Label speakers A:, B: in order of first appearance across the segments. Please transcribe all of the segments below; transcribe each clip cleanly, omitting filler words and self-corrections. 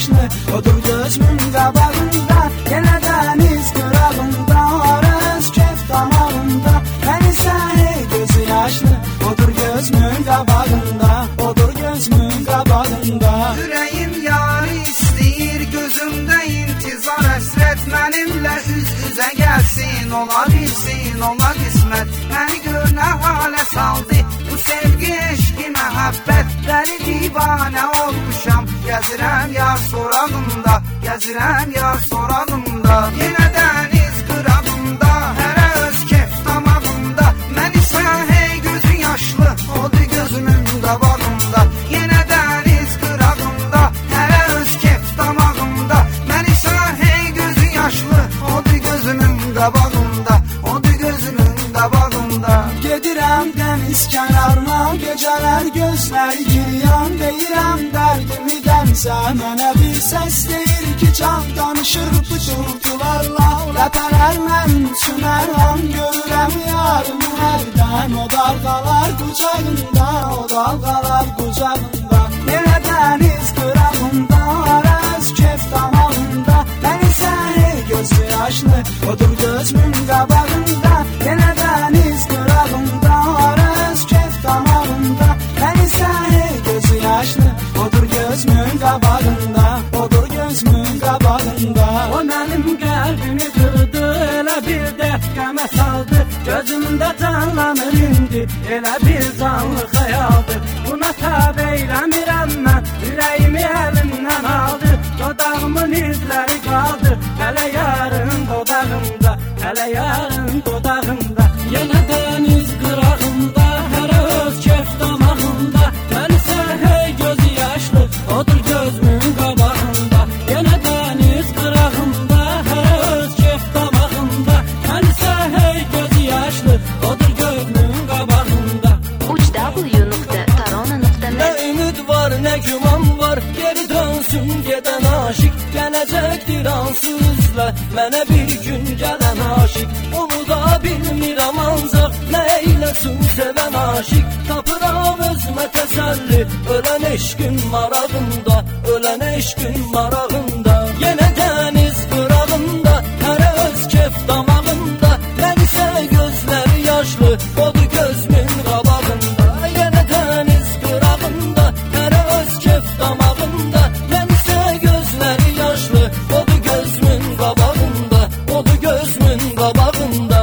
A: yaşlı, odur gözümün qabağında. Yenə dəniz qırağında, arız kef damağında. Mən isə hey gözü yaşlı, odur gözümün qabağında, odur gözümün qabağında.
B: Ürəyim yarı istəyir, gözümdə intizar həsrət. Mənimlə üz-üzə gəlsin, ola bilsin, ola qismət. Məni gör nə halə saldı, bu sevgi, eşqi, məhəbbət. Dəli divanə olmuşam, gəzirəm yar sorağında, gəzirəm yar sorağında. Yenə dəniz qırağında, hərə öz kef damağında. Mən isə hey gözün yaşlı, odur gözümün qabağında. Yenə dəniz qırağında, hərə öz kef damağında. Mən isə hey gözün yaşlı, odur gözümün qabağında, odur gözümün qabağında.
A: Gedirəm dəniz kənarına, gecələr gözləri giriyan. Deyirəm dərdimi dənsə, mənə bir səs deyir ki, can danışır pıçıltılarla. Ləpələr mənim üçün hər an, görürəm yarımı hərdən. O dalğalar qucağında, o dalğalar qucağında. Yenə dəniz qırağında, arız kef damağında. Mən isə hey gözü yaşlı, odur gözümün qabağında. Yenə dəniz qırağında, arız kef damağında. Mən isə hey gözü yaşlı, odur gözümün qabağında, odur gözümün qabağında. O mənim qəlbimi qırdı, elə bir dəfqəmə saldı. Gözümdə canlanır indi, elə bir canlı xəyaldır. Buna tab eyləmirəm mən, ürəyimi əlimdən aldı. Dodağımın izləri qaldı, hələ yarın dodağımda, hələ yarın dodağımda. Yenə dəniz qırağında, hərə öz kef damağında. Mən isə hey gözü yaşlı, odur gözümün qabağında. Yenə dəniz qırağında, hərə öz kef damağında. Mən isə hey gözü yaşlı, odur gözümün qabağında.
C: ucw.tarona.net.
A: Nə ümid var, nə güman var, geri dönsün gedən aşıq. Gələcəkdir ansızla, mənə bir gün gələn aşıq. Onu da bilmirəm ancaq, nə eyləsin sevən aşıq. Tapıram özümə təsəlli, ölən eşqin marağında, ölən eşqin marağında. Yenə dəniz qırağında, hərə öz kef damağında. Mən isə gözləri yaşlı, odur gözümün qabağında. Yenə dəniz qırağında, hərə öz kef damağında. Mən isə gözləri yaşlı, odur gözümün qabağında, odur gözümün qabağında.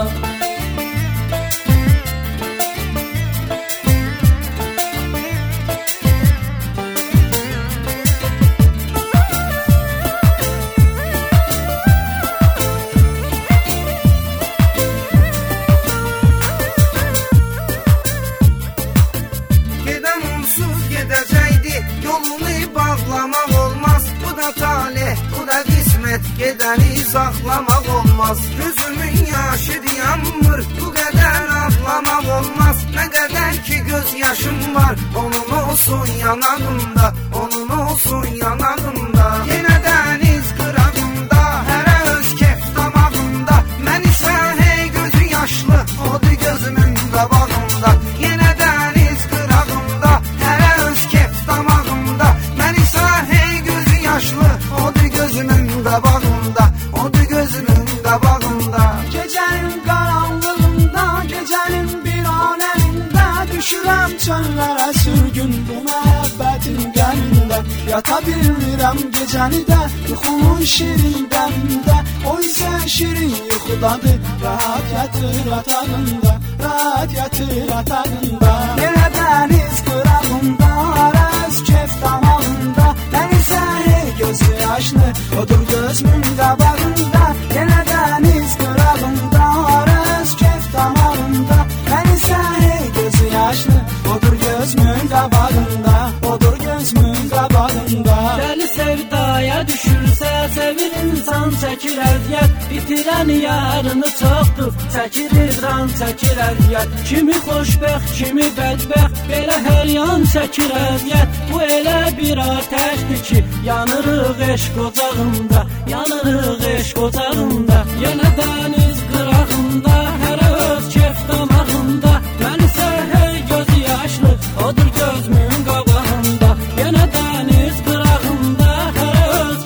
B: Gedən onsuz gedəcəkdi, yolunu bağlamaq olmaz. Bu da talih, bu da qismət, gedəni saxlamaq olmaz. Gözümün yaşı dayanmır, bu qədər ağlamaq olmaz. Nə qədər ki göz yaşım var, onun olsun yanağımda, onun olsun yanağımda. Yenə dəniz qırağında, hərə öz kef damağında. Mən isə hey gözü yaşlı, odur gözümün qabağında. Yenə dəniz qırağında, hərə öz kef damağında. Mən isə hey gözü yaşlı, odur gözümün qabağında, odur gözümün qabağında.
A: Gecənin qaranlığında, gecənin bir aləmində. Düşürəm çöllərə sürgün bu məhəbbətin qəmində. Yata bilmirəm gecəni də, yuxumun şirin dəmində. O isə şirin yuxudadır, rahat yatır yatağında, rahat yatır yatağında. Yenə dəniz qırağında, arız kef damağında. Mən isə hey gözü yaşlı, odur gözümün qabağında. Yenə dəniz qırağında, arız kef damağında. Mən isə hey gözü yaşlı, odur gözümün qabağında, odur gözümün qabağında. Dəli sevdaya düşürsə, sevir insan çəkir əziyyət. Bitirən yarını çoxdur, çəkir izran, çəkir əziyyət. Kimi xoşbəxt, kimi bədbəxt, belə hər yan çəkir əziyyət. Bu elə bir atəşdir ki, yanırıq eşq ocağında, yanırıq eşq ocağında. Yenə dəniz qırağında, hərə öz kef damağında. Mən isə hey gözü yaşlı, odur gözümün qabağında. Yenə dəniz qırağında, hərə öz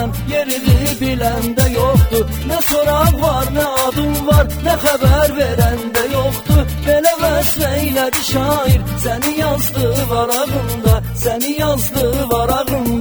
C: mən, yerini biləndə yoxdur. Nə soraq var, nə adım var, nə xəbər verəndə yoxdur. Belə vəsf eylədi şair, səni yazdı varağında, səni yazdı varağında.